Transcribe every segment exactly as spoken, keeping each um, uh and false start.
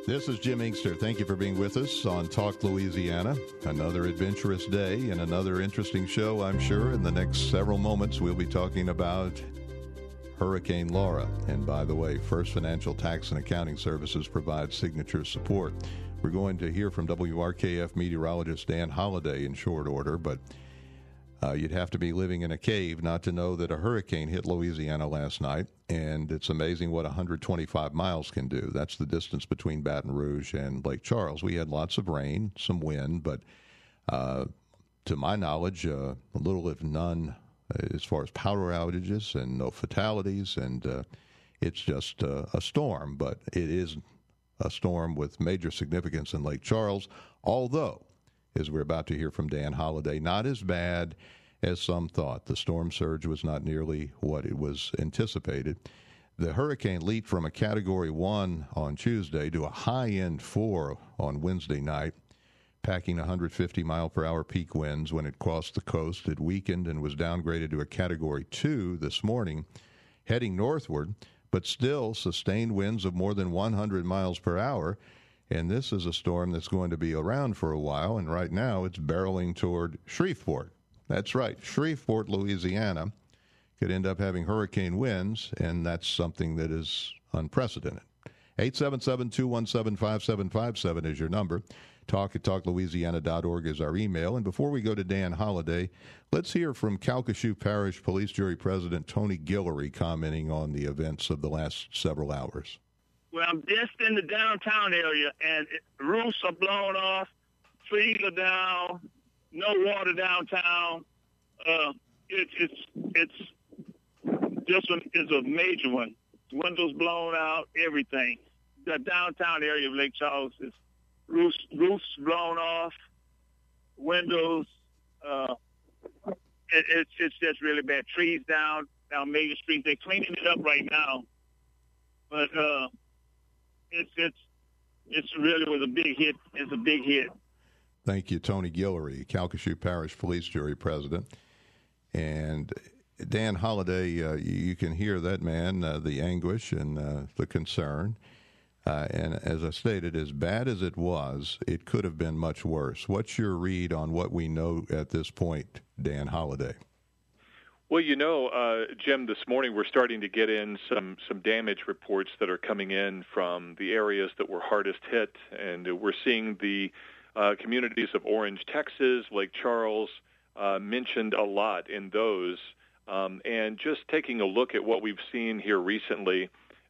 This is Jim Inkster. Thank you for being with us on Talk Louisiana. Another adventurous day and another interesting show, I'm sure. In the next several moments, we'll be talking about Hurricane Laura. And by the way, First Financial Tax and Accounting Services provides signature support. We're going to hear from W R K F meteorologist Dan Holliday in short order, but Uh, you'd have to be living in a cave not to know that a hurricane hit Louisiana last night, and it's amazing what one hundred twenty-five miles can do. That's the distance between Baton Rouge and Lake Charles. We had lots of rain, some wind, but uh, to my knowledge, uh, little if none as far as power outages and no fatalities, and uh, it's just uh, a storm, but it is a storm with major significance in Lake Charles, although, as we're about to hear from Dan Holliday, not as bad as some thought. The storm surge was not nearly what it was anticipated. The hurricane leaped from a Category one on Tuesday to a high-end four on Wednesday night, packing one hundred fifty mile per hour peak winds when it crossed the coast. It weakened and was downgraded to a Category two this morning, heading northward, but still sustained winds of more than one hundred miles per hour. And this is a storm that's going to be around for a while, and right now it's barreling toward Shreveport. That's right, Shreveport, Louisiana, could end up having hurricane winds, and that's something that is unprecedented. eight seven seven, two one seven, five seven five seven is your number. Talk at talk louisiana dot org is our email. And before we go to Dan Holliday, let's hear from Calcasieu Parish Police Jury President Tony Guillory commenting on the events of the last several hours. Well, I'm just in the downtown area, and it, roofs are blown off, trees are down, no water downtown. Uh, it, it's it's this one is a major one. Windows blown out, everything. The downtown area of Lake Charles is roofs roofs blown off, windows. Uh, it, it's it's just really bad. Trees down down major streets. They're cleaning it up right now, but. Uh, It's it's it's really was a big hit. It's a big hit. Thank you, Tony Guillory, Calcasieu Parish Police Jury President. And Dan Holliday, uh, you can hear that man, uh, the anguish and uh, the concern. Uh, and as I stated, as bad as it was, it could have been much worse. What's your read on what we know at this point, Dan Holliday? Well, you know, uh, Jim, this morning we're starting to get in some, some damage reports that are coming in from the areas that were hardest hit, and we're seeing the uh, communities of Orange, Texas, Lake Charles uh, mentioned a lot in those. Um, and just taking a look at what we've seen here recently,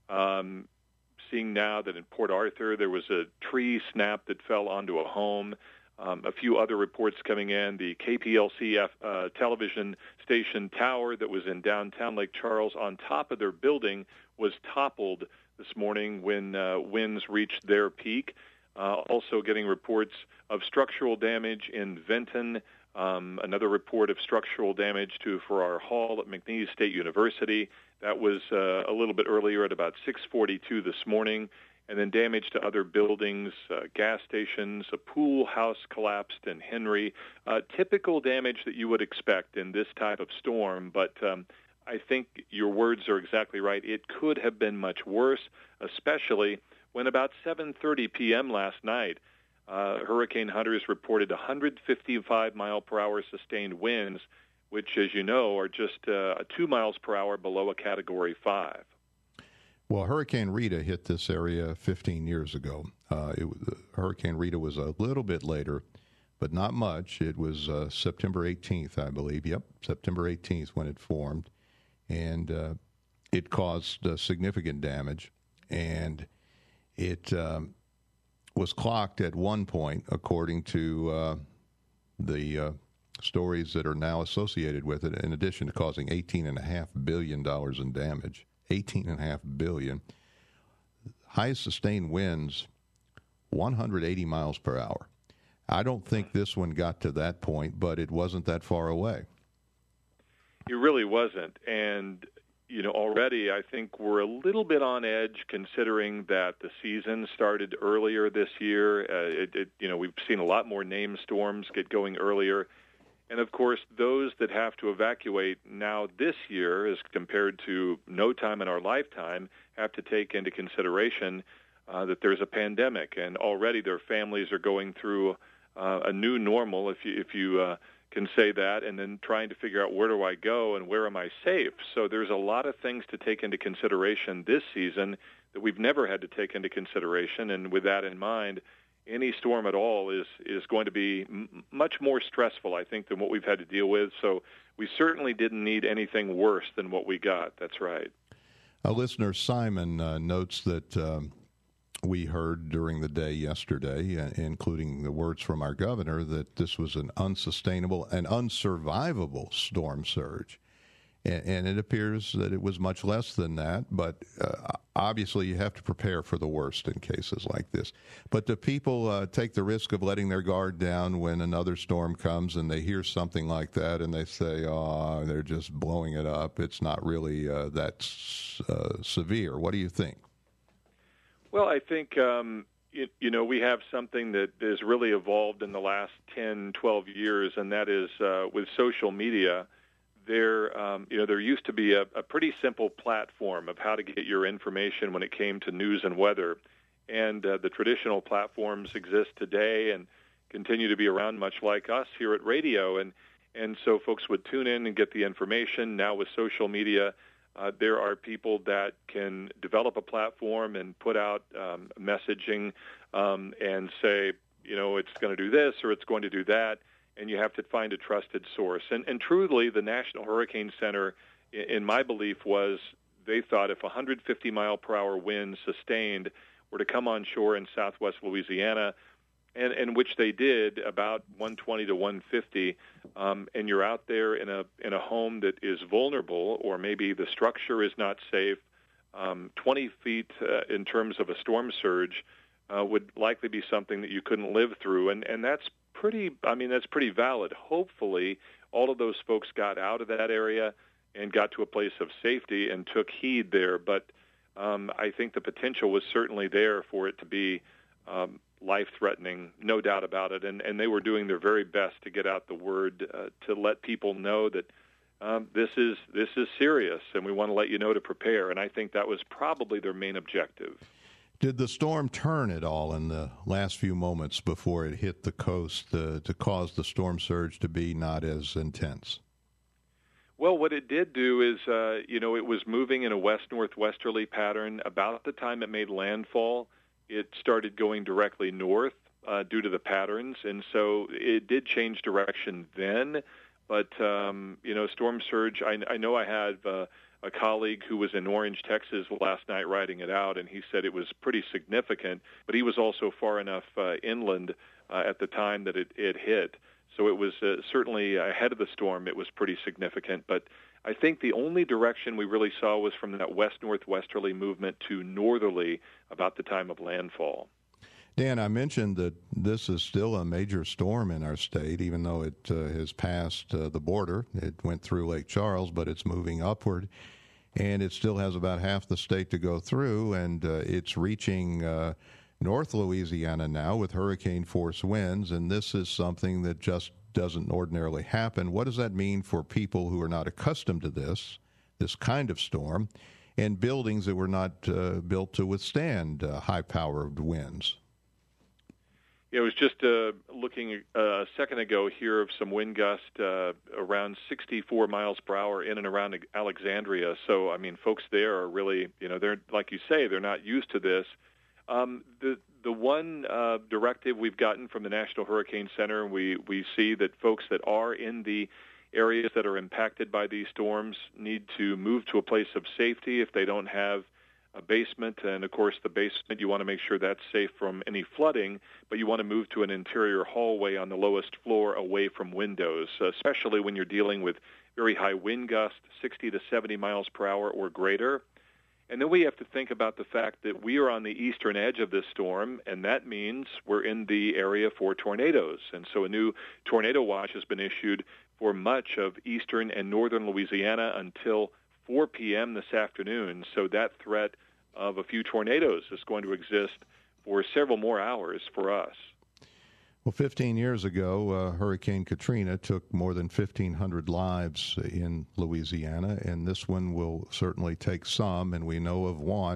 um, seeing now that in Port Arthur there was a tree snap that fell onto a home. Um, a few other reports coming in. The K P L C F, uh, television station tower that was in downtown Lake Charles on top of their building was toppled this morning when uh, winds reached their peak. Uh, also getting reports of structural damage in Vinton. Um, another report of structural damage to Farrar Hall at McNeese State University. That was uh, a little bit earlier at about six forty-two this morning. And then damage to other buildings, uh, gas stations, a pool house collapsed in Henry. Uh, typical damage that you would expect in this type of storm, but um, I think your words are exactly right. It could have been much worse, especially when about seven thirty p.m. last night, uh, hurricane hunters reported one hundred fifty-five mile per hour sustained winds, which, as you know, are just uh, two miles per hour below a Category five. Well, Hurricane Rita hit this area fifteen years ago. Uh, it, Hurricane Rita was a little bit later, but not much. It was uh, September eighteenth, I believe. Yep, September eighteenth when it formed. And uh, it caused uh, significant damage. And it um, was clocked at one point, according to uh, the uh, stories that are now associated with it, in addition to causing eighteen point five billion dollars in damage. eighteen point five billion dollars. Highest sustained winds, one hundred eighty miles per hour. I don't think this one got to that point, but it wasn't that far away. It really wasn't. And, you know, already I think we're a little bit on edge considering that the season started earlier this year. Uh, it, it, you know, we've seen a lot more named storms get going earlier. And, of course, those that have to evacuate now this year as compared to no time in our lifetime have to take into consideration uh, that there's a pandemic, and already their families are going through uh, a new normal, if you, if you uh, can say that, and then trying to figure out where do I go and where am I safe. So there's a lot of things to take into consideration this season that we've never had to take into consideration, and with that in mind, any storm at all is is going to be m- much more stressful, I think, than what we've had to deal with. So we certainly didn't need anything worse than what we got. That's right. A listener, Simon, uh, notes that um, we heard during the day yesterday, uh, including the words from our governor, that this was an unsustainable and unsurvivable storm surge. And it appears that it was much less than that, but uh, obviously you have to prepare for the worst in cases like this. But do people uh, take the risk of letting their guard down when another storm comes and they hear something like that and they say, oh, they're just blowing it up, it's not really uh, that uh, severe? What do you think? Well, I think, um, you, you know, we have something that has really evolved in the last ten, twelve years, and that is uh, with social media. There, um, you know, there used to be a, a pretty simple platform of how to get your information when it came to news and weather, and uh, the traditional platforms exist today and continue to be around, much like us here at radio. And and so folks would tune in and get the information. Now with social media, uh, there are people that can develop a platform and put out um, messaging um, and say, you know, it's going to do this or it's going to do that. And you have to find a trusted source. And, and truly, the National Hurricane Center, in my belief, was they thought if one hundred fifty mile per hour winds sustained were to come on shore in southwest Louisiana, and, and which they did, about one twenty to one fifty, um, and you're out there in a in a home that is vulnerable, or maybe the structure is not safe, um, twenty feet uh, in terms of a storm surge uh, would likely be something that you couldn't live through, and and that's pretty, I mean, that's pretty valid. Hopefully, all of those folks got out of that area and got to a place of safety and took heed there. But um, I think the potential was certainly there for it to be um, life-threatening, no doubt about it. And, and they were doing their very best to get out the word uh, to let people know that um, this is this is serious, and we want to let you know to prepare. And I think that was probably their main objective. Did the storm turn at all in the last few moments before it hit the coast uh, to cause the storm surge to be not as intense? Well, what it did do is, uh, you know, it was moving in a west-northwesterly pattern. About the time it made landfall, it started going directly north uh, due to the patterns, and so it did change direction then. But, um, you know, storm surge, I, I know I had uh, a colleague who was in Orange, Texas last night writing it out, and he said it was pretty significant, but he was also far enough uh, inland uh, at the time that it, it hit. So it was uh, certainly ahead of the storm. It was pretty significant. But I think the only direction we really saw was from that west-northwesterly movement to northerly about the time of landfall. Dan, I mentioned that this is still a major storm in our state, even though it uh, has passed uh, the border. It went through Lake Charles, but it's moving upward, and it still has about half the state to go through, and uh, it's reaching uh, North Louisiana now with hurricane-force winds, and this is something that just doesn't ordinarily happen. What does that mean for people who are not accustomed to this, this kind of storm, and buildings that were not uh, built to withstand uh, high-powered winds? I was just uh, looking uh, a second ago here of some wind gust uh, around sixty-four miles per hour in and around Alexandria. So, I mean, folks there are really, you know, they're, like you say, they're not used to this. Um, the the one uh, directive we've gotten from the National Hurricane Center, we, we see that folks that are in the areas that are impacted by these storms need to move to a place of safety if they don't have a basement, and of course the basement, you want to make sure that's safe from any flooding, but you want to move to an interior hallway on the lowest floor away from windows, especially when you're dealing with very high wind gusts, sixty to seventy miles per hour or greater. And then we have to think about the fact that we are on the eastern edge of this storm, and that means we're in the area for tornadoes. And so a new tornado watch has been issued for much of eastern and northern Louisiana until four p.m. this afternoon. So that threat of a few tornadoes is going to exist for several more hours for us. Well, fifteen years ago, uh, Hurricane Katrina took more than fifteen hundred lives in Louisiana, and this one will certainly take some, and we know of one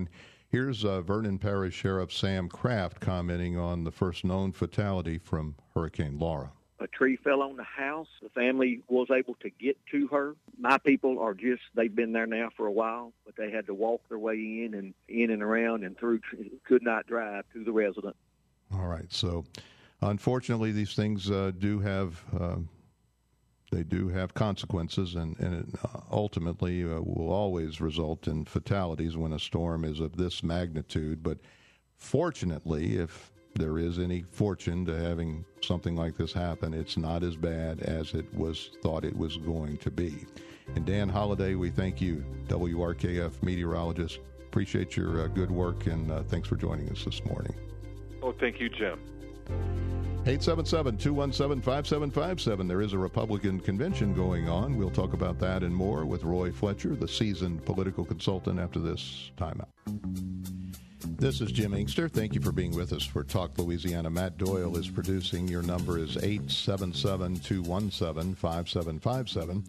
Here's uh, Vernon Parish Sheriff Sam Kraft commenting on the first known fatality from Hurricane Laura. A tree fell on the house. The family was able to get to her. My people are just, they've been there now for a while, but they had to walk their way in and in and around and through, could not drive to the resident. All right. So, unfortunately, these things uh, do have, uh, they do have consequences, and, and it ultimately uh, will always result in fatalities when a storm is of this magnitude. But fortunately, if there is any fortune to having something like this happen, it's not as bad as it was thought it was going to be. And Dan Holliday, we thank you, W R K F meteorologist. Appreciate your uh, good work, and uh, thanks for joining us this morning. Oh, thank you, Jim. eight seven seven, two one seven, five seven five seven. There is a Republican convention going on. We'll talk about that and more with Roy Fletcher, the seasoned political consultant, after this timeout. This is Jim Inkster. Thank you for being with us for Talk Louisiana. Matt Doyle is producing. Your number is eight seven seven, two one seven, five seven five seven.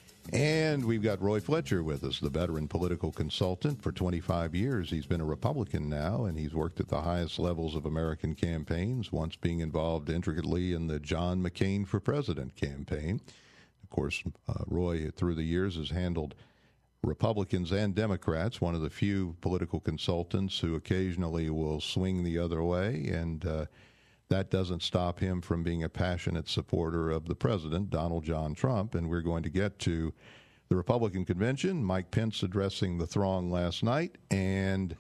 And we've got Roy Fletcher with us, the veteran political consultant. For twenty-five years, he's been a Republican now, and he's worked at the highest levels of American campaigns, once being involved intricately in the John McCain for President campaign. Of course, uh, Roy, through the years, has handled Republicans and Democrats, one of the few political consultants who occasionally will swing the other way, and uh, that doesn't stop him from being a passionate supporter of the president, Donald John Trump. And we're going to get to the Republican convention, Mike Pence addressing the throng last night, and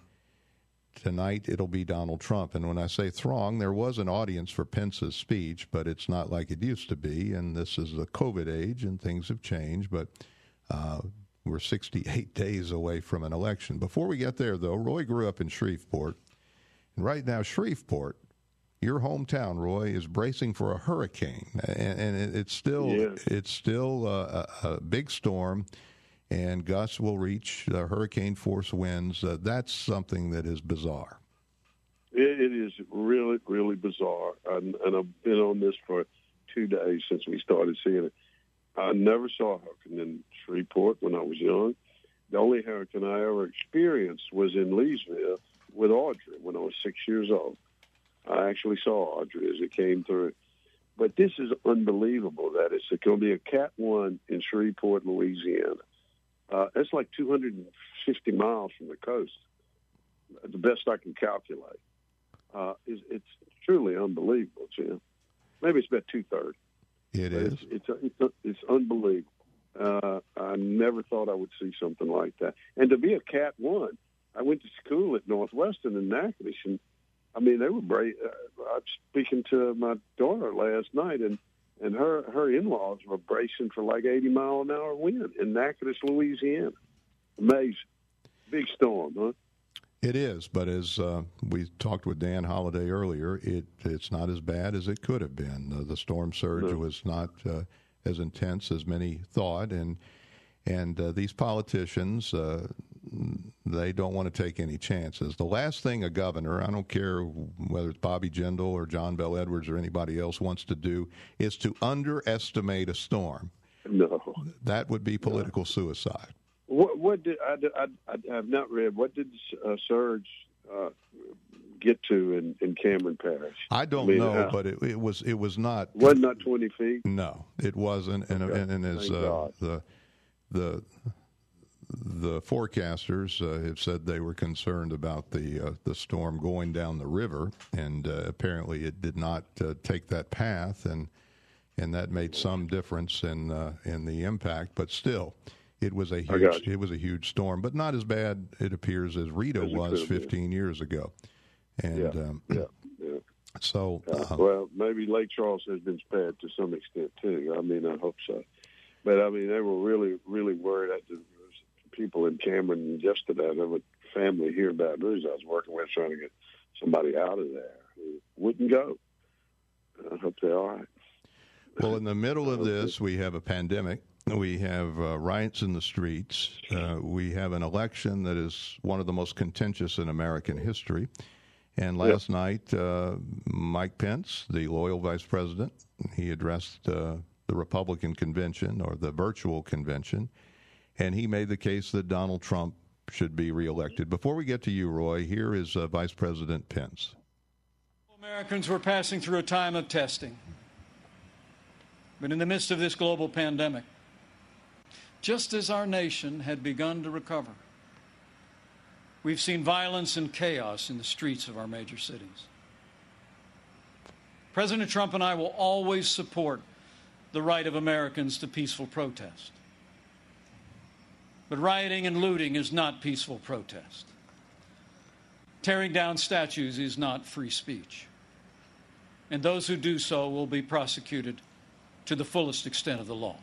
tonight it'll be Donald Trump. And when I say throng, there was an audience for Pence's speech, but it's not like it used to be, and this is the COVID age, and things have changed, but uh, we're sixty-eight days away from an election. Before we get there, though, Roy grew up in Shreveport, and right now Shreveport, your hometown, Roy, is bracing for a hurricane, and, and it's still yes. it's still a, a big storm, and gusts will reach uh, hurricane force winds. Uh, that's something that is bizarre. It, it is really, really bizarre, and, and I've been on this for two days since we started seeing it. I never saw a hurricane in Shreveport when I was young. The only hurricane I ever experienced was in Leesville with Audrey when I was six years old. I actually saw Audrey as it came through. But this is unbelievable that it's going to be a Cat one in Shreveport, Louisiana. Uh, that's like two hundred fifty miles from the coast, the best I can calculate. Uh, it's, it's truly unbelievable, Jim. Maybe it's about two-thirds. It but is. It's, it's, it's, it's unbelievable. Uh, I never thought I would see something like that. And to be a Cat one, I went to school at Northwestern in Natchitoches, and I mean, they were brave. Uh, I was speaking to my daughter last night, and, and her, her in-laws were bracing for like eighty mile an hour wind in Natchitoches, Louisiana. Amazing. Big storm, huh? It is, but as uh, we talked with Dan Holliday earlier, it it's not as bad as it could have been. Uh, the storm surge no. was not uh, as intense as many thought, and and uh, these politicians, uh, they don't want to take any chances. The last thing a governor, I don't care whether it's Bobby Jindal or John Bel Edwards or anybody else, wants to do is to underestimate a storm. No. That would be political no. suicide. What, what did I, I, I have not read? What did uh, surge uh, get to in, in Cameron Parish? I don't I mean, know, uh, but it, it was it was not wasn't not twenty feet. No, it wasn't. And okay. and, and as uh, the the the forecasters uh, have said, they were concerned about the uh, the storm going down the river, and uh, apparently it did not uh, take that path, and and that made some difference in uh, in the impact, but still. It was a huge. It was a huge storm, but not as bad, it appears, as Rita as was fifteen years ago. And yeah, um, yeah, yeah. So, uh, uh, well, maybe Lake Charles has been spared to some extent too. I mean, I hope so. But I mean, they were really, really worried. There was people in Cameron yesterday. There was a family here in Baton Rouge I was working with, trying to get somebody out of there who wouldn't go. I hope they're all right. Well, in the middle of this, we have a pandemic. We have uh, riots in the streets. Uh, we have an election that is one of the most contentious in American history. And last yep. night, uh, Mike Pence, the loyal vice president, he addressed uh, the Republican convention, or the virtual convention, and he made the case that Donald Trump should be reelected. Before we get to you, Roy, here is uh, Vice President Pence. Americans were passing through a time of testing. But in the midst of this global pandemic, just as our nation had begun to recover, we've seen violence and chaos in the streets of our major cities. President Trump and I will always support the right of Americans to peaceful protest. But rioting and looting is not peaceful protest. Tearing down statues is not free speech. And those who do so will be prosecuted to the fullest extent of the law.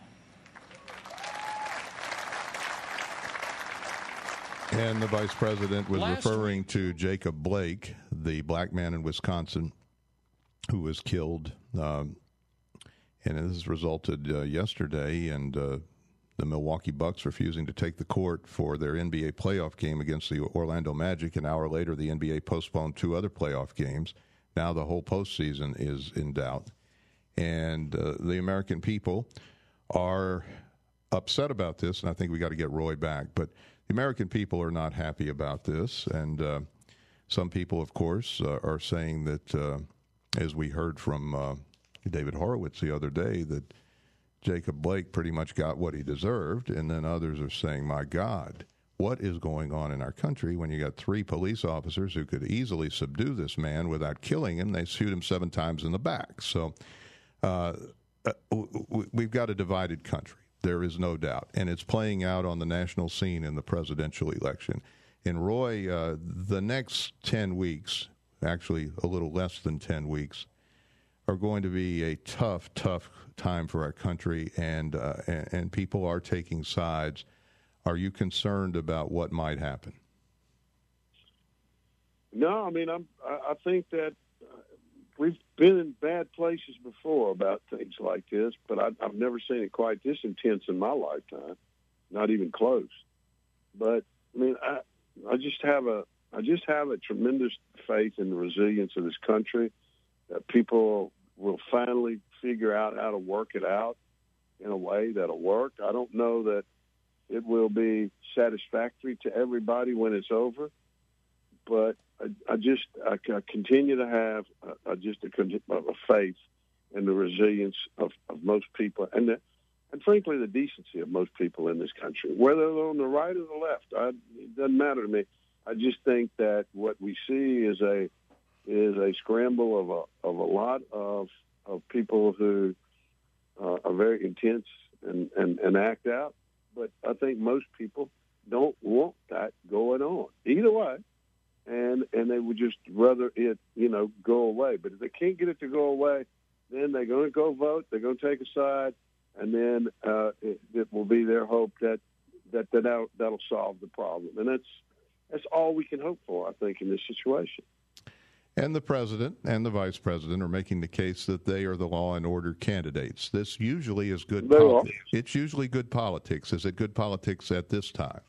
And the Vice President was Last referring to Jacob Blake, the black man in Wisconsin who was killed. Um, and this resulted uh, yesterday in uh, the Milwaukee Bucks refusing to take the court for their N B A playoff game against the Orlando Magic. An hour later, the N B A postponed two other playoff games. Now the whole postseason is in doubt. And uh, the American people are upset about this, and I think we got to get Roy back. But the American people are not happy about this, and uh, some people, of course, uh, are saying that, uh, as we heard from uh, David Horowitz the other day, that Jacob Blake pretty much got what he deserved, and then others are saying, my God, what is going on in our country when you got three police officers who could easily subdue this man without killing him? They shoot him seven times in the back. So uh, we've got a divided country. There is no doubt, and it's playing out on the national scene in the presidential election. And Roy, uh, the next ten weeks, actually a little less than ten weeks, are going to be a tough, tough time for our country, and, uh, and, and people are taking sides. Are you concerned about what might happen? No, I mean, I'm, I think that we've been in bad places before about things like this, but I, I've never seen it quite this intense in my lifetime, not even close. But I mean, I, I just have a, I just have a tremendous faith in the resilience of this country, that people will finally figure out how to work it out in a way that'll work. I don't know that it will be satisfactory to everybody when it's over, but I, I just I, I continue to have a, a, just a, a faith in the resilience of, of most people, and the, and frankly the decency of most people in this country, whether they're on the right or the left. I, it doesn't matter to me. I just think that what we see is a is a scramble of a of a lot of of people who uh, are very intense and, and, and act out. But I think most people don't want that going on either way, and and they would just rather it, you know, go away. But if they can't get it to go away, then they're going to go vote. They're going to take a side, and then uh, it, it will be their hope that that that that'll, that'll solve the problem. And that's that's all we can hope for, I think, in this situation. And the president and the vice president are making the case that they are the law and order candidates. This usually is good politics. It's usually good politics. Is it good politics at this time?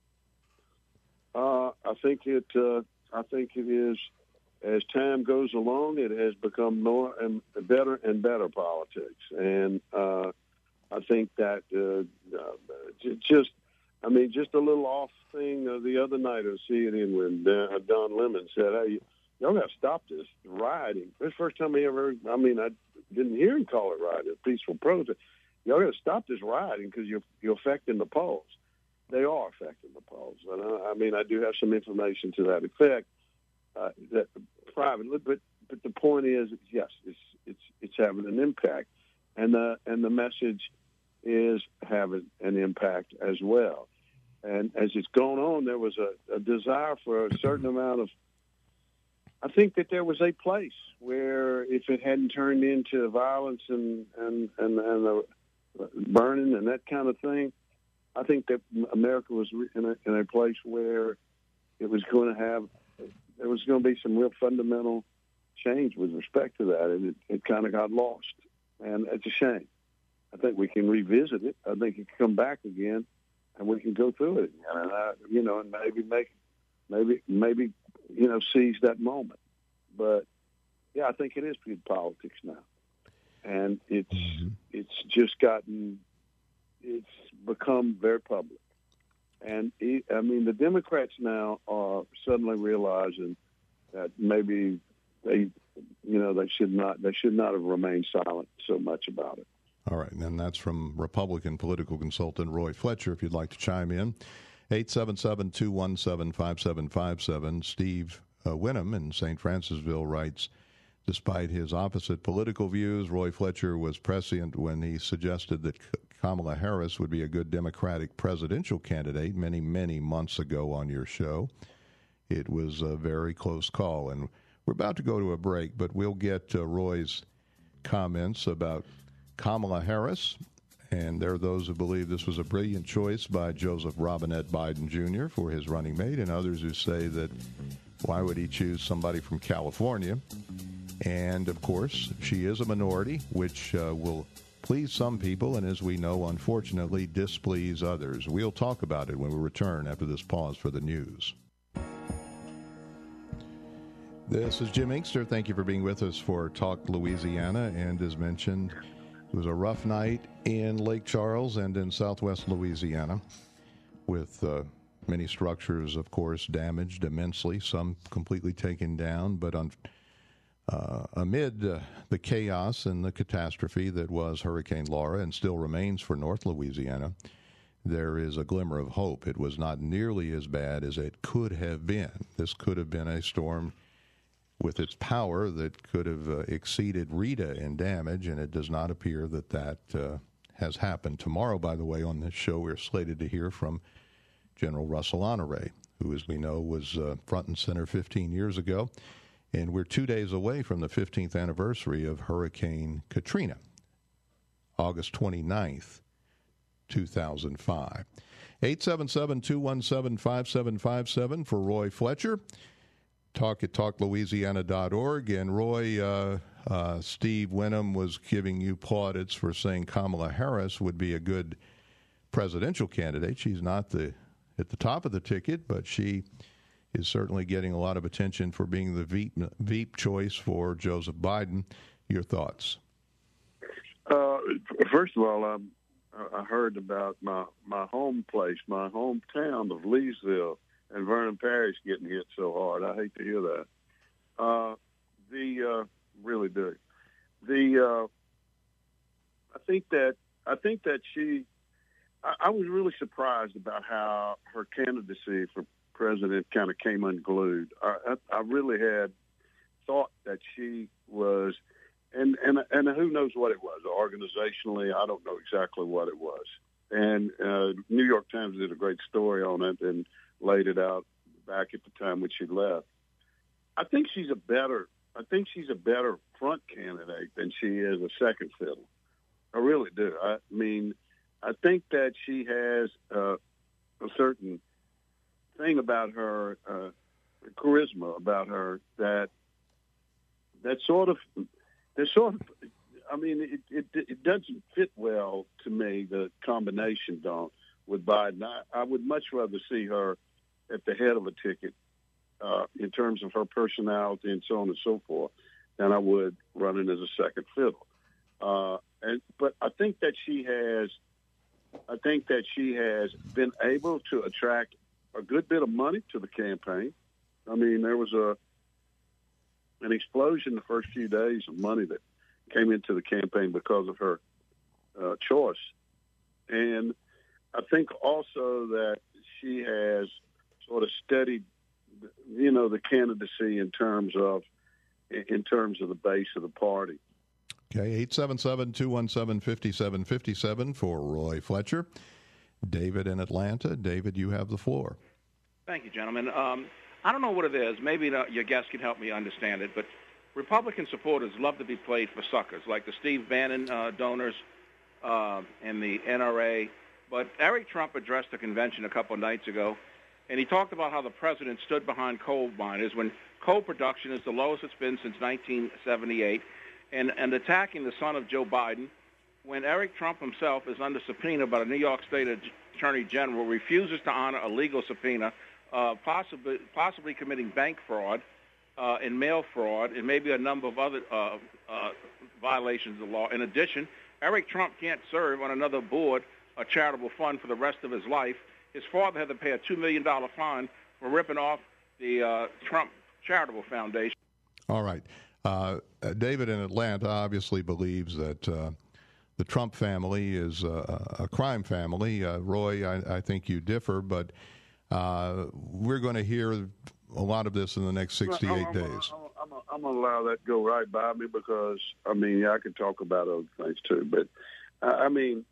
Uh, I think it. Uh, I think it is. As time goes along, it has become more and better and better politics. And uh, I think that uh, uh, just, I mean, just a little off thing uh, the other night I was seeing in when uh, Don Lemon said, "Hey, y'all got to stop this rioting." It's the first time he ever, I mean, I didn't hear him call it rioting, peaceful protest. Y'all got to stop this rioting because you're, you're affecting the polls. They are affecting the polls. And I, I mean, I do have some information to that effect, uh, that privately, but, but the point is, yes, it's, it's, it's having an impact. And the, and the message is having an impact as well. And as it's gone on, there was a, a desire for a certain amount of, I think that there was a place where if it hadn't turned into violence and and and, and the burning and that kind of thing, I think that America was in a, in a place where it was going to have, there was going to be some real fundamental change with respect to that, and it, it kind of got lost, and it's a shame. I think we can revisit it. I think it can come back again, and we can go through it again, and I, you know, and maybe make, maybe maybe. you know, seize that moment. But, yeah, I think it is good politics now. And it's mm-hmm. it's just gotten, it's become very public. And, he, I mean, the Democrats now are suddenly realizing that maybe they, you know, they should not they should not have remained silent so much about it. All right, and that's from Republican political consultant Roy Fletcher, if you'd like to chime in. eight seven seven, two one seven, five seven five seven. Steve uh, Winham in Saint Francisville writes, despite his opposite political views, Roy Fletcher was prescient when he suggested that Kamala Harris would be a good Democratic presidential candidate many, many months ago on your show. It was a very close call, and we're about to go to a break, but we'll get uh, Roy's comments about Kamala Harris, and there are those who believe this was a brilliant choice by Joseph Robinette Biden Junior for his running mate, and others who say that why would he choose somebody from California? And, of course, she is a minority, which uh, will please some people and, as we know, unfortunately, displease others. We'll talk about it when we return after this pause for the news. This is Jim Inkster. Thank you for being with us for Talk Louisiana. And as mentioned, it was a rough night in Lake Charles and in southwest Louisiana with uh, many structures, of course, damaged immensely, some completely taken down. But on, uh, amid uh, the chaos and the catastrophe that was Hurricane Laura and still remains for North Louisiana, there is a glimmer of hope. It was not nearly as bad as it could have been. This could have been a storm with its power that could have uh, exceeded Rita in damage, and it does not appear that that uh, has happened. Tomorrow, by the way, on this show, we're slated to hear from General Russell Honore, who, as we know, was uh, front and center fifteen years ago, and we're two days away from the fifteenth anniversary of Hurricane Katrina, August twenty-ninth, two thousand five. eight seven seven, two one seven, five seven five seven for Roy Fletcher. Talk at talk louisiana dot org. And Roy, uh, uh, Steve Winham was giving you plaudits for saying Kamala Harris would be a good presidential candidate. She's not the at the top of the ticket, but she is certainly getting a lot of attention for being the Veep, Veep choice for Joseph Biden. Your thoughts? Uh, first of all, um, I heard about my, my home place, my hometown of Leesville, and Vernon Parish getting hit so hard. I hate to hear that. Uh, the uh, really do. The uh, I think that I think that she. I, I was really surprised about how her candidacy for president kind of came unglued. I, I, I really had thought that she was, and and and who knows what it was organizationally. I don't know exactly what it was. And uh, New York Times did a great story on it and laid it out back at the time when she left. I think she's a better I think she's a better front candidate than she is a second fiddle. I really do. I mean, I think that she has uh, a certain thing about her, uh, charisma about her that that sort of that sort of I mean, it, it it doesn't fit well to me, the combination, don't, with Biden. I, I would much rather see her at the head of a ticket uh, in terms of her personality and so on and so forth than I would running as a second fiddle. Uh, and but I think that she has, I think that she has been able to attract a good bit of money to the campaign. I mean, there was a an explosion the first few days of money that came into the campaign because of her uh, choice. And I think also that she has sort of steadied, you know, the candidacy in terms of in terms of the base of the party. Okay, eight seven seven, two one seven, five seven five seven for Roy Fletcher. David in Atlanta. David, you have the floor. Thank you, gentlemen. Um, I don't know what it is. Maybe the, your guest can help me understand it, but Republican supporters love to be played for suckers, like the Steve Bannon uh, donors uh, and the N R A. But Eric Trump addressed the convention a couple of nights ago, and he talked about how the president stood behind coal miners when coal production is the lowest it's been since nineteen seventy-eight, and, and attacking the son of Joe Biden when Eric Trump himself is under subpoena by the New York State Attorney General, refuses to honor a legal subpoena, uh, possibly, possibly committing bank fraud, Uh, and mail fraud, and maybe a number of other uh, uh, violations of the law. In addition, Eric Trump can't serve on another board, a charitable fund, for the rest of his life, his father had to pay a two million dollars fine for ripping off the uh, Trump Charitable Foundation. All right. Uh, David in Atlanta obviously believes that uh, the Trump family is a, a crime family. Uh, Roy, I, I think you differ, but uh, we're going to hear a lot of this in the next sixty-eight I'm, I'm, days. I'm, I'm, I'm going to allow that to go right by me because, I mean, yeah, I could talk about other things too, but, uh, I mean,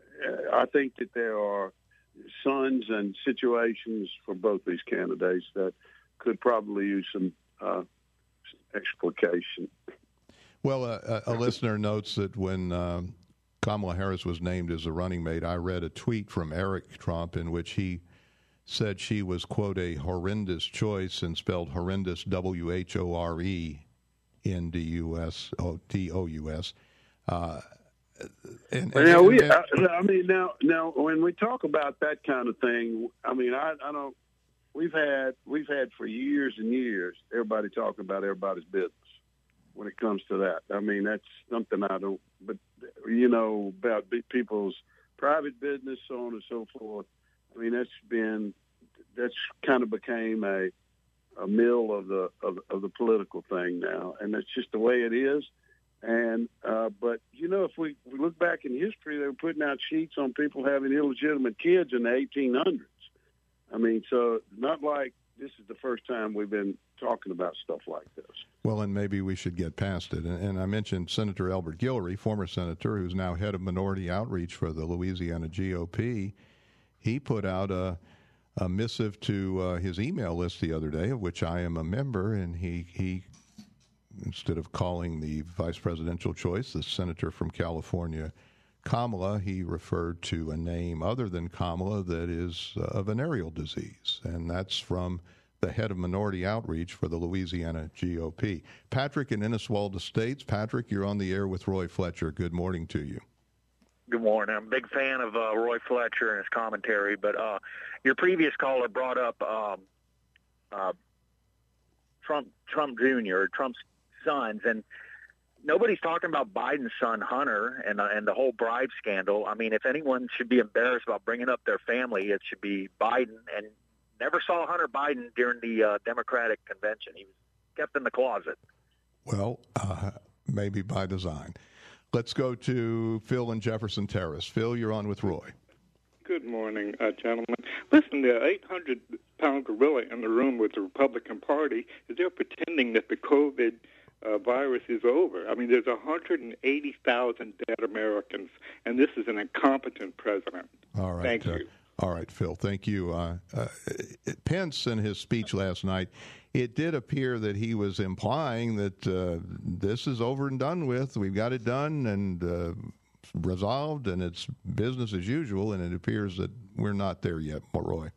I think that there are sons and situations for both these candidates that could probably use some uh, explication. Well, uh, a, a listener notes that when uh, Kamala Harris was named as a running mate, I read a tweet from Eric Trump in which he said she was, quote, a horrendous choice, and spelled horrendous W H O R E N D U S, D O U S. Uh, and, and, now, we, and, I, I mean, now, now, when we talk about that kind of thing, I mean, I, I don't, we've had, we've had for years and years, everybody talking about everybody's business when it comes to that. I mean, that's something I don't, but, you know, about people's private business, so on and so forth. I mean, that's been, that's kind of became a, a mill of the, of, of the political thing now. And that's just the way it is. And, uh, but, you know, if we, we look back in history, they were putting out sheets on people having illegitimate kids in the eighteen hundreds. I mean, so not like this is the first time we've been talking about stuff like this. Well, and maybe we should get past it. And, and I mentioned Senator Albert Guillory, former senator, who's now head of minority outreach for the Louisiana G O P. He put out a, a missive to uh, his email list the other day, of which I am a member, and he, he instead of calling the vice presidential choice, the senator from California, Kamala, he referred to a name other than Kamala that is uh, a venereal disease, and that's from the head of minority outreach for the Louisiana G O P. Patrick in Inniswalda Estates. Patrick, you're on the air with Roy Fletcher. Good morning to you. Good morning. I'm a big fan of uh, Roy Fletcher and his commentary, but uh, your previous caller brought up um, uh, Trump, Trump Junior, Trump's sons, and nobody's talking about Biden's son, Hunter, and uh, and the whole bribe scandal. I mean, if anyone should be embarrassed about bringing up their family, it should be Biden. And never saw Hunter Biden during the uh, Democratic convention. He was kept in the closet. Well, uh, maybe by design. Let's go to Phil in Jefferson Terrace. Phil, you're on with Roy. Good morning, uh, gentlemen. Listen, the eight hundred pound gorilla in the room with the Republican Party is they're pretending that the COVID uh, virus is over. I mean, there's one hundred eighty thousand dead Americans, and this is an incompetent president. All right. Thank uh, you. All right, Phil. Thank you. Uh, uh, Pence, in his speech last night, it did appear that he was implying that uh, this is over and done with. We've got it done and uh, resolved, and it's business as usual. And it appears that we're not there yet, Roy.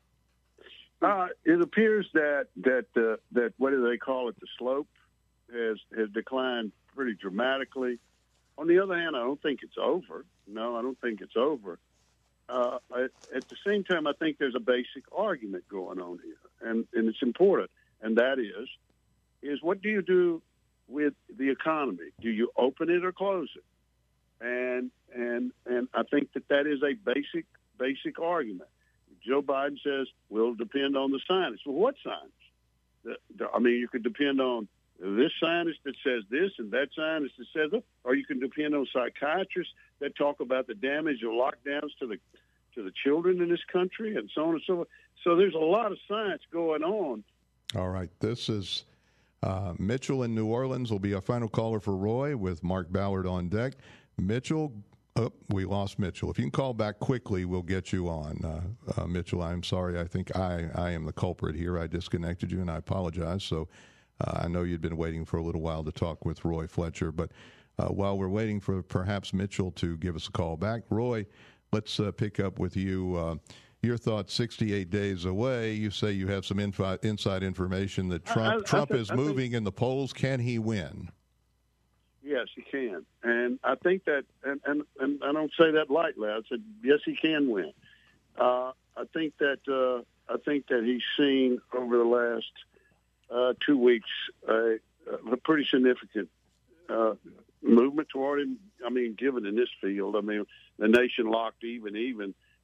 Uh, it appears that that uh, that what do they call it? The slope has has declined pretty dramatically. On the other hand, I don't think it's over. No, I don't think it's over. Uh, at, at the same time, I think there's a basic argument going on here, and, and it's important, and that is, is what do you do with the economy? Do you open it or close it? And and and I think that that is a basic basic argument. Joe Biden says, we'll depend on the science. Well, what science? The, the, I mean, you could depend on this scientist that says this and that scientist that says that, or you can depend on psychiatrists that talk about the damage of lockdowns to the to the children in this country and so on and so forth. So there's a lot of science going on. All right. This is uh, Mitchell in New Orleans will be our final caller for Roy with Mark Ballard on deck. Mitchell, oh, we lost Mitchell. If you can call back quickly, we'll get you on. Uh, uh, Mitchell, I'm sorry. I think I, I am the culprit here. I disconnected you, and I apologize. So uh, I know you'd been waiting for a little while to talk with Roy Fletcher, but uh, while we're waiting for perhaps Mitchell to give us a call back, Roy, let's uh, pick up with you. Uh, your thoughts sixty-eight days away. You say you have some info, inside information that Trump, I, I, Trump I th- is I moving think, in the polls. Can he win? Yes, he can. And I think that, and, and, and I don't say that lightly. I said, yes, he can win. Uh, I think that uh, I think that he's seen over the last uh, two weeks uh, a pretty significant uh, movement toward him. I mean, given in this field, I mean, the nation locked even, even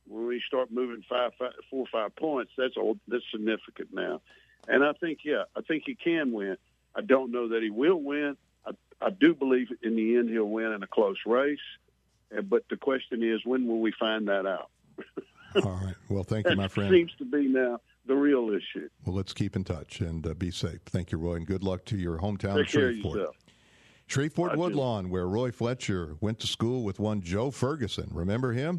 when we start moving five, five, four or five points, that's old, that's significant now. And I think, yeah, I think he can win. I don't know that he will win. I, I do believe in the end he'll win in a close race. But the question is, when will we find that out? All right. Well, thank you, my friend. That seems to be now the real issue. Well, let's keep in touch and uh, be safe. Thank you, Roy, and good luck to your hometown Take of care Shreveport. of yourself. Shreveport I Woodlawn, where Roy Fletcher went to school with one Joe Ferguson. Remember him?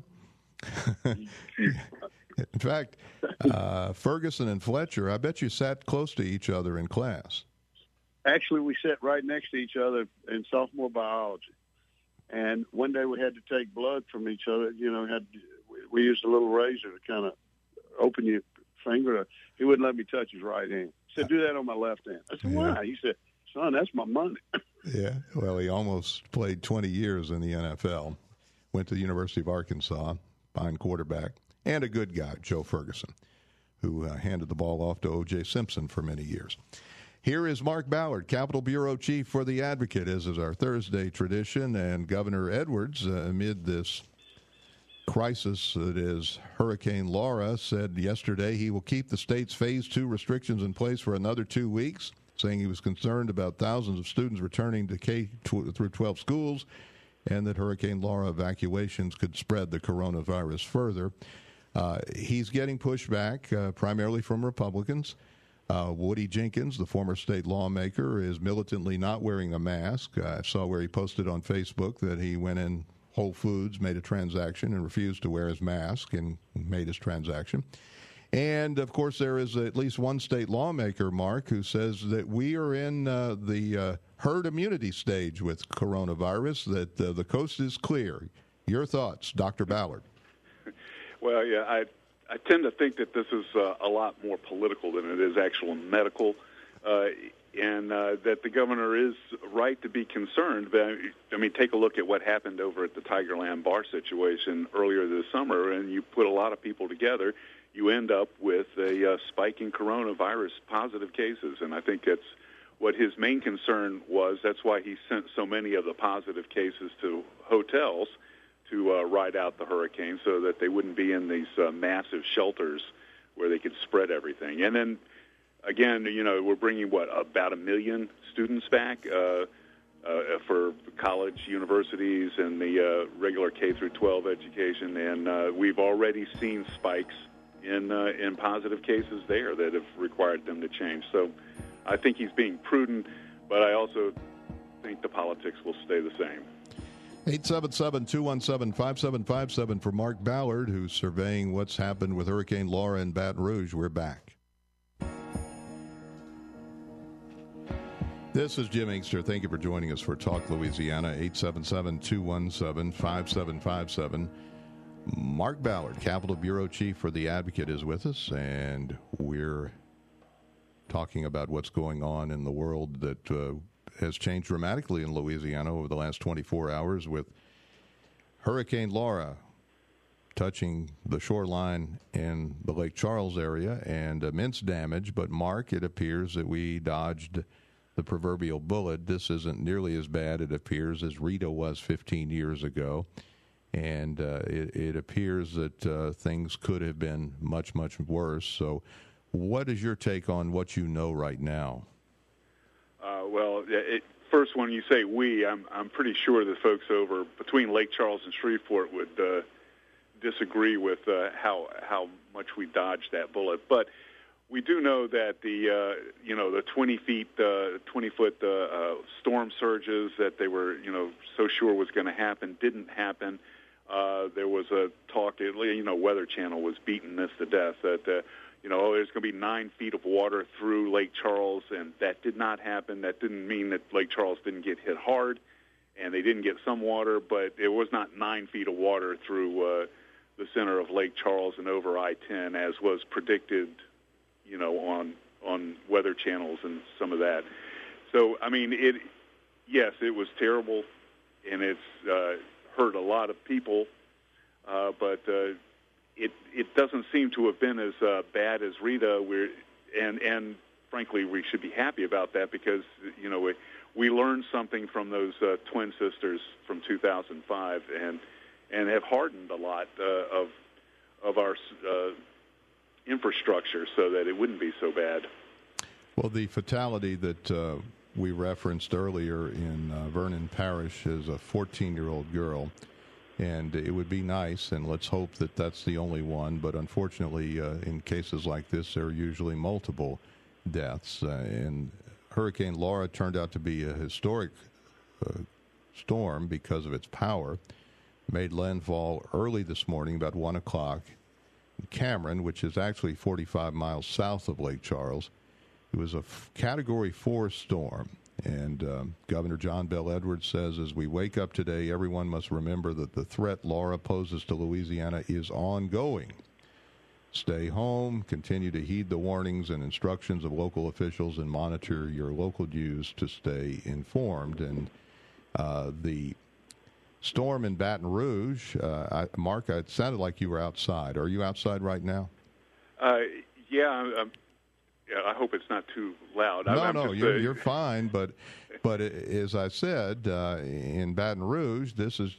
In fact, uh, Ferguson and Fletcher, I bet you sat close to each other in class. Actually, we sat right next to each other in sophomore biology. And one day we had to take blood from each other. You know, had we used a little razor to kind of open your finger. He wouldn't let me touch his right hand. He said, do that on my left hand. I said, yeah. why? He said, son, that's my money. Yeah, well, he almost played twenty years in the N F L. Went to the University of Arkansas, fine quarterback, and a good guy, Joe Ferguson, who uh, handed the ball off to O J Simpson for many years. Here is Mark Ballard, Capitol Bureau Chief for The Advocate, as is our Thursday tradition. And Governor Edwards, uh, amid this crisis that is Hurricane Laura, said yesterday he will keep the state's phase two restrictions in place for another two weeks, saying he was concerned about thousands of students returning to K through twelve schools and that Hurricane Laura evacuations could spread the coronavirus further. Uh, he's getting pushback uh, primarily from Republicans. Uh, Woody Jenkins, the former state lawmaker, is militantly not wearing a mask. I saw where he posted on Facebook that he went in Whole Foods, made a transaction, and refused to wear his mask and made his transaction. And, of course, there is at least one state lawmaker, Mark, who says that we are in uh, the uh, herd immunity stage with coronavirus, that uh, the coast is clear. Your thoughts, Doctor Ballard? Well, yeah, I I tend to think that this is uh, a lot more political than it is actual medical, uh, and uh, that the governor is right to be concerned. But, I mean, take a look at what happened over at the Tigerland bar situation earlier this summer, and you put a lot of people together, you end up with a uh, spike in coronavirus positive cases, and I think that's what his main concern was. That's why he sent so many of the positive cases to hotels to uh, ride out the hurricane so that they wouldn't be in these uh, massive shelters where they could spread everything. And then, again, you know, we're bringing, what, about a million students back uh, uh, for college, universities, and the uh, regular K through twelve education. And uh, we've already seen spikes in uh, in positive cases there that have required them to change. So I think he's being prudent, but I also think the politics will stay the same. eight seven seven, two one seven, five seven five seven for Mark Ballard, who's surveying what's happened with Hurricane Laura in Baton Rouge. We're back. This is Jim Inkster. Thank you for joining us for Talk Louisiana. eight seven seven, two one seven, five seven five seven. Mark Ballard, Capitol Bureau Chief for The Advocate, is with us, and we're talking about what's going on in the world that uh, has changed dramatically in Louisiana over the last twenty-four hours with Hurricane Laura touching the shoreline in the Lake Charles area and immense damage. But, Mark, it appears that we dodged the proverbial bullet. This isn't nearly as bad, it appears, as Rita was fifteen years ago. And uh, it, it appears that uh, things could have been much, much worse. So what is your take on what you know right now? Uh, well, it, first, when you say we, I'm I'm pretty sure the folks over between Lake Charles and Shreveport would uh, disagree with uh, how how much we dodged that bullet. But we do know that the uh, you know the twenty feet, uh, twenty foot uh, uh, storm surges that they were you know so sure was going to happen didn't happen. Uh, there was a talk, you know, Weather Channel was beating this to death that. Uh, You know, there's going to be nine feet of water through Lake Charles, and that did not happen. That didn't mean that Lake Charles didn't get hit hard, and they didn't get some water, but it was not nine feet of water through uh, the center of Lake Charles and over I ten, as was predicted, you know, on on weather channels and some of that. So, I mean, it yes, it was terrible, and it's uh, hurt a lot of people, uh, but. Uh, It it doesn't seem to have been as uh, bad as Rita. We're and and frankly, we should be happy about that because you know we we learned something from those uh, twin sisters from two thousand five and and have hardened a lot uh, of of our uh, infrastructure so that it wouldn't be so bad. Well, the fatality that uh, we referenced earlier in uh, Vernon Parish is a fourteen-year-old girl, and it would be nice, and let's hope that that's the only one, but unfortunately, uh, in cases like this, there are usually multiple deaths, uh, and Hurricane Laura turned out to be a historic uh, storm because of its power. Made landfall early this morning, about one o'clock, in Cameron, which is actually forty-five miles south of Lake Charles. It was a f- Category four storm, and um, Governor John Bel Edwards says, as we wake up today, everyone must remember that the threat Laura poses to Louisiana is ongoing. Stay home, continue to heed the warnings and instructions of local officials, and monitor your local news to stay informed. And uh, the storm in Baton Rouge, uh, I, Mark, it sounded like you were outside. Are you outside right now? Uh, yeah, I'm, yeah, I hope it's not too loud. No, I'm, I'm no, just, you're, uh, you're fine. But, but as I said, uh, in Baton Rouge, this is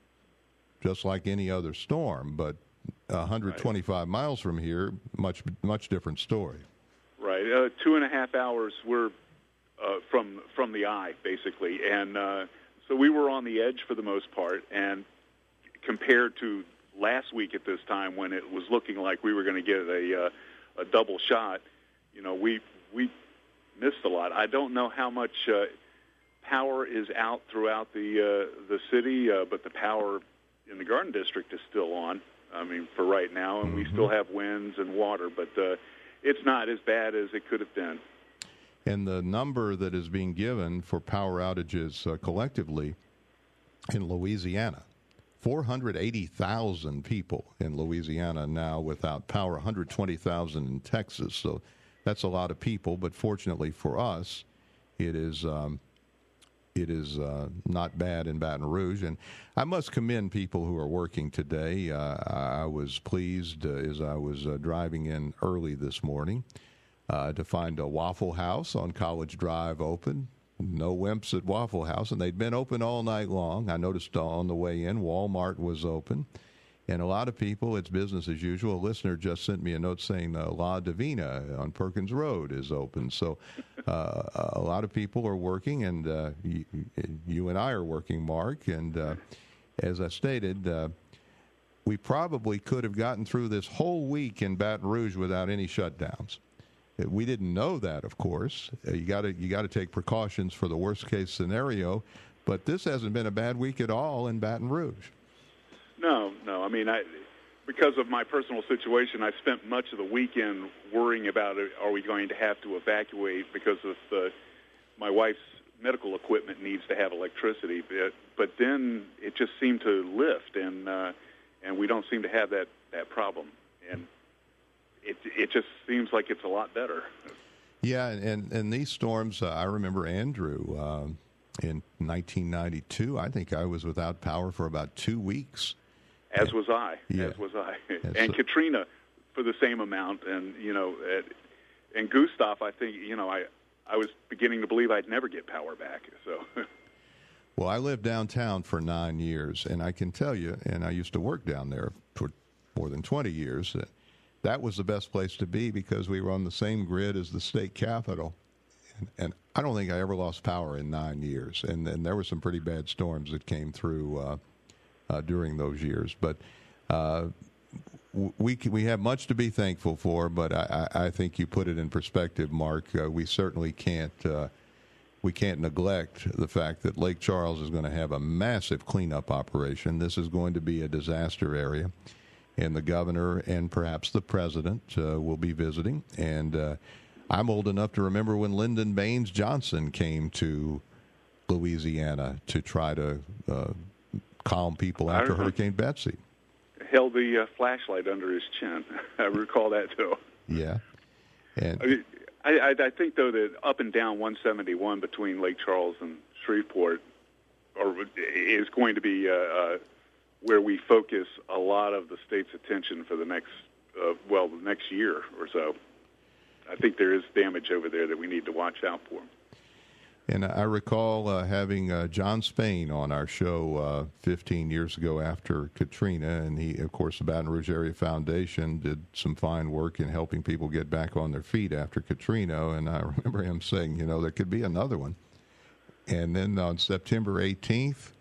just like any other storm. But one hundred twenty-five right. miles from here, much much different story. Right, uh, two and a half hours we're uh, from from the eye, basically, and uh, so we were on the edge for the most part. And compared to last week at this time, when it was looking like we were going to get a uh, a double shot, you know, we we missed a lot. I don't know how much uh, power is out throughout the uh, the city, uh, but the power in the Garden District is still on. I mean, for right now, and mm-hmm. we still have winds and water, but uh, it's not as bad as it could have been. And the number that is being given for power outages uh, collectively in Louisiana, four hundred eighty thousand people in Louisiana now without power, one hundred twenty thousand in Texas. So that's a lot of people, but fortunately for us, it is um, it is uh, not bad in Baton Rouge. And I must commend people who are working today. Uh, I was pleased uh, as I was uh, driving in early this morning uh, to find a Waffle House on College Drive open. No wimps at Waffle House, and they'd been open all night long. I noticed on the way in, Walmart was open. And a lot of people, it's business as usual. A listener just sent me a note saying uh, La Divina on Perkins Road is open. So uh, a lot of people are working, and uh, you, you and I are working, Mark. And uh, as I stated, uh, we probably could have gotten through this whole week in Baton Rouge without any shutdowns. We didn't know that, of course. Uh, you got to you got to take precautions for the worst case scenario. But this hasn't been a bad week at all in Baton Rouge. No, no. I mean, I, because of my personal situation, I spent much of the weekend worrying about it. Are we going to have to evacuate because of the, my wife's medical equipment needs to have electricity? But, but then it just seemed to lift, and uh, and we don't seem to have that, that problem. And it it just seems like it's a lot better. Yeah, and and these storms, uh, I remember Andrew uh, in nineteen ninety-two. I think I was without power for about two weeks. As was I. Yeah. As was I. And, and so, Katrina for the same amount. And, you know, and Gustav, I think, you know, I, I was beginning to believe I'd never get power back. So, well, I lived downtown for nine years, and I can tell you, and I used to work down there for more than twenty years, that that was the best place to be because we were on the same grid as the state capitol. And, and I don't think I ever lost power in nine years. And, and there were some pretty bad storms that came through uh, Uh, during those years. But uh, we we have much to be thankful for, but I, I think you put it in perspective, Mark. Uh, we certainly can't uh, we can't neglect the fact that Lake Charles is going to have a massive cleanup operation. This is going to be a disaster area, and the governor and perhaps the president uh, will be visiting. And uh, I'm old enough to remember when Lyndon Baines Johnson came to Louisiana to try to uh, calm people after Hurricane Betsy. Held the uh, flashlight under his chin. I recall that, too. Yeah. And I, mean, I, I, I think, though, that up and down one seventy-one between Lake Charles and Shreveport are, is going to be uh, uh, where we focus a lot of the state's attention for the next, uh, well, the next year or so. I think there is damage over there that we need to watch out for. And I recall uh, having uh, John Spain on our show uh, fifteen years ago after Katrina, and he, of course, the Baton Rouge Area Foundation did some fine work in helping people get back on their feet after Katrina, and I remember him saying, you know, there could be another one. And then on September eighteenth,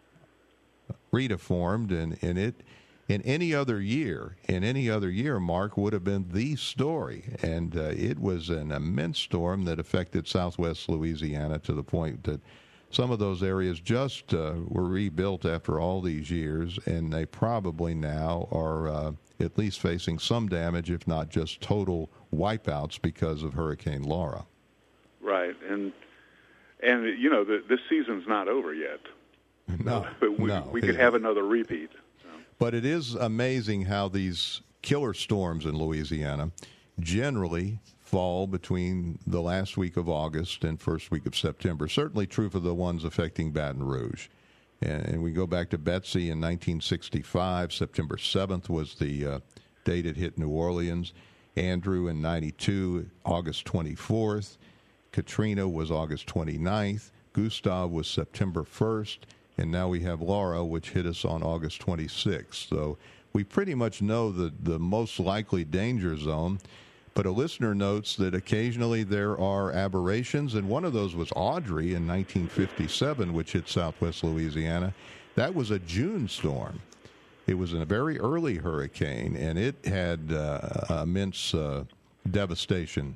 Rita formed, and, and it... In any other year, in any other year, Mark, would have been the story. And uh, it was an immense storm that affected southwest Louisiana to the point that some of those areas just uh, were rebuilt after all these years, and they probably now are uh, at least facing some damage, if not just total wipeouts because of Hurricane Laura. Right. And, and you know, the, this season's not over yet. No, But we, no, we could have another repeat. But it is amazing how these killer storms in Louisiana generally fall between the last week of August and first week of September. Certainly true for the ones affecting Baton Rouge. And, and we go back to Betsy in nineteen sixty-five. September seventh was the uh, date it hit New Orleans. Andrew in ninety-two, August twenty-fourth. Katrina was August twenty-ninth. Gustav was September first. And now we have Laura, which hit us on August twenty-sixth. So we pretty much know the, the most likely danger zone. But a listener notes that occasionally there are aberrations, and one of those was Audrey in nineteen fifty-seven, which hit southwest Louisiana. That was a June storm. It was a very early hurricane, and it had uh, immense uh, devastation.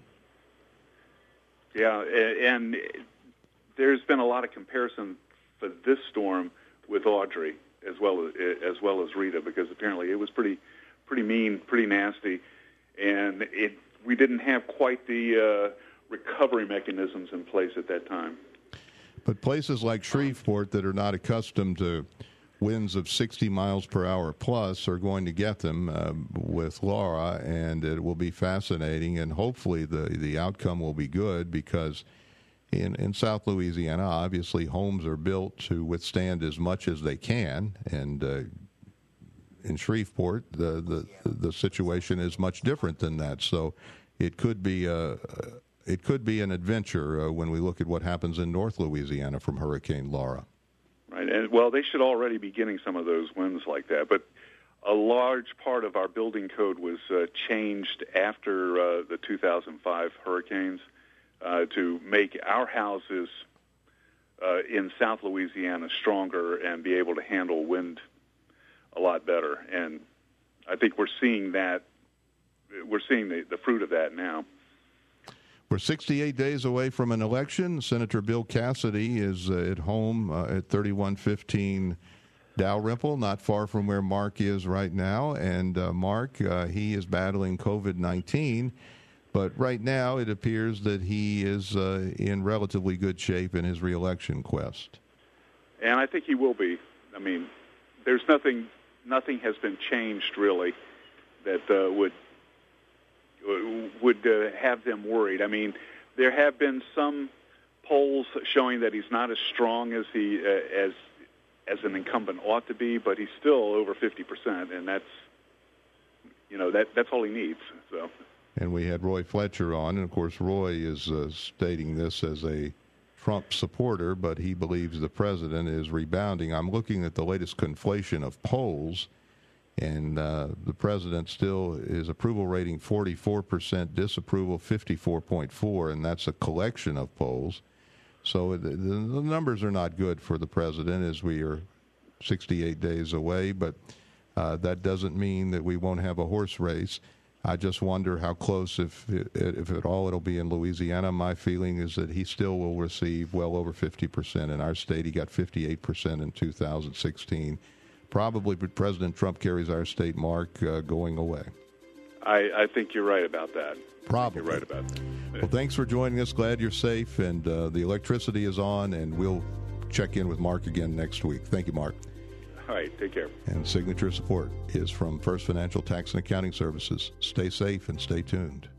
Yeah, and there's been a lot of comparison for this storm with Audrey as well as as well as Rita, because apparently it was pretty pretty mean, pretty nasty, and it we didn't have quite the uh, recovery mechanisms in place at that time. But places like Shreveport that are not accustomed to winds of sixty miles per hour plus are going to get them uh, with Laura, and it will be fascinating, and hopefully the the outcome will be good, because In, in South Louisiana, obviously, homes are built to withstand as much as they can, and uh, in Shreveport, the, the the situation is much different than that. So, it could be a it could be an adventure uh, when we look at what happens in North Louisiana from Hurricane Laura. Right, and well, they should already be getting some of those winds like that. But a large part of our building code was uh, changed after uh, the two thousand five hurricanes. Uh, to make our houses uh, in South Louisiana stronger and be able to handle wind a lot better. And I think we're seeing that, we're seeing the, the fruit of that now. We're sixty-eight days away from an election. Senator Bill Cassidy is uh, at home uh, at thirty-one fifteen Dalrymple, not far from where Mark is right now. And uh, Mark, uh, he is battling COVID nineteen. But right now, it appears that he is uh, in relatively good shape in his reelection quest. And I think he will be. I mean, there's nothing, nothing has been changed really that uh, would would uh, have them worried. I mean, there have been some polls showing that he's not as strong as he uh, as as an incumbent ought to be, but he's still over fifty percent, and that's you know that that's all he needs. So. And we had Roy Fletcher on, and of course Roy is uh, stating this as a Trump supporter, but he believes the president is rebounding. I'm looking at the latest conflation of polls, and uh, the president still is approval rating forty-four percent, disapproval fifty-four point four, and that's a collection of polls. So the, the numbers are not good for the president as we are sixty-eight days away, but uh, that doesn't mean that we won't have a horse race. I just wonder how close, if if at all, it'll be in Louisiana. My feeling is that he still will receive well over fifty percent. In our state, he got fifty-eight percent in two thousand sixteen. Probably President Trump carries our state mark uh, going away. I, I think you're right about that. Probably. You're right about that. Well, thanks for joining us. Glad you're safe, and uh, the electricity is on, and we'll check in with Mark again next week. Thank you, Mark. All right, take care. And signature support is from First Financial Tax and Accounting Services. Stay safe and stay tuned.